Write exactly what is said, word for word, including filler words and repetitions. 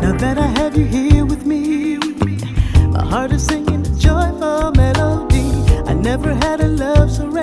Now that I have you here with me, my heart is singing a joyful melody. I never had a love so